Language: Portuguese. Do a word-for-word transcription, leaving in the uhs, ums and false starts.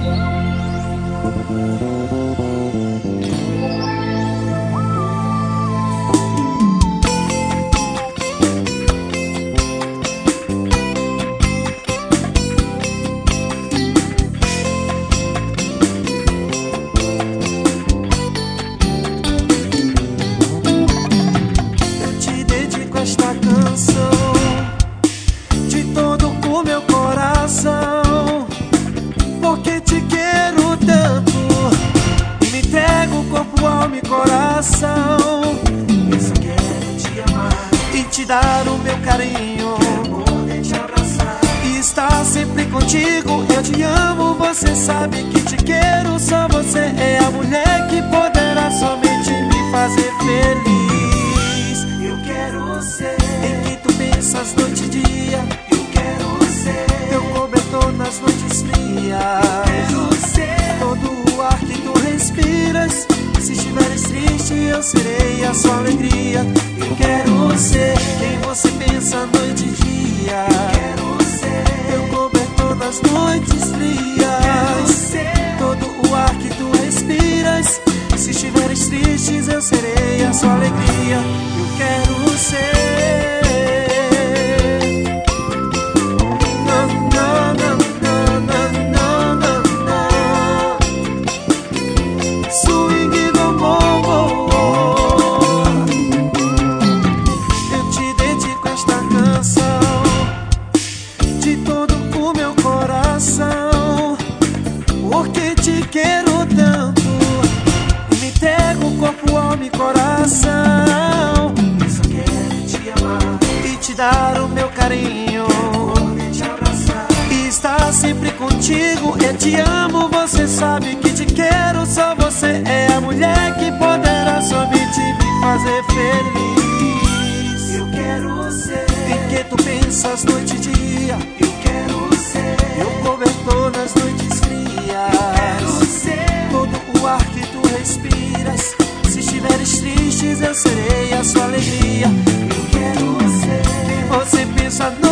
Esta canção de todo o meu coração, porque te quero tanto e me entrego corpo, alma e coração. Eu só quero te amar e te dar o meu carinho, quero poder te abraçar e estar sempre contigo. Eu te amo, você sabe que te quero. Só você é a mulher que poderá somente me fazer feliz. Em que tu pensas noite e dia, eu quero ser teu cobertor nas noites frias. Eu quero ser todo o ar que tu respiras. Se estiveres triste, eu serei a sua alegria. Eu quero ser quem você pensa noite e dia. Eu quero ser teu cobertor nas noites frias. Eu quero ser todo o ar que tu respiras. Se estiveres tristes, eu serei a sua alegria. Eu quero ser. Não, não, não, não, não, não, não. Swing do morro. Eu te dedico esta canção de todo o meu coração, porque te quero tanto. Entrego corpo, alma e coração. Eu só quero te amar e te dar o meu carinho, poder te abraçar e estar sempre contigo. Eu te amo, você sabe que te quero. Só você é a mulher que poderá somente me fazer feliz. Eu quero ser em que tu pensas noite e dia. Eu quero ser eu cobertor nas noites frias. Eu quero ser todo o ar que tu respiras. Se estiveres tristes, eu serei a sua alegria. Eu quero ser quem você pensa no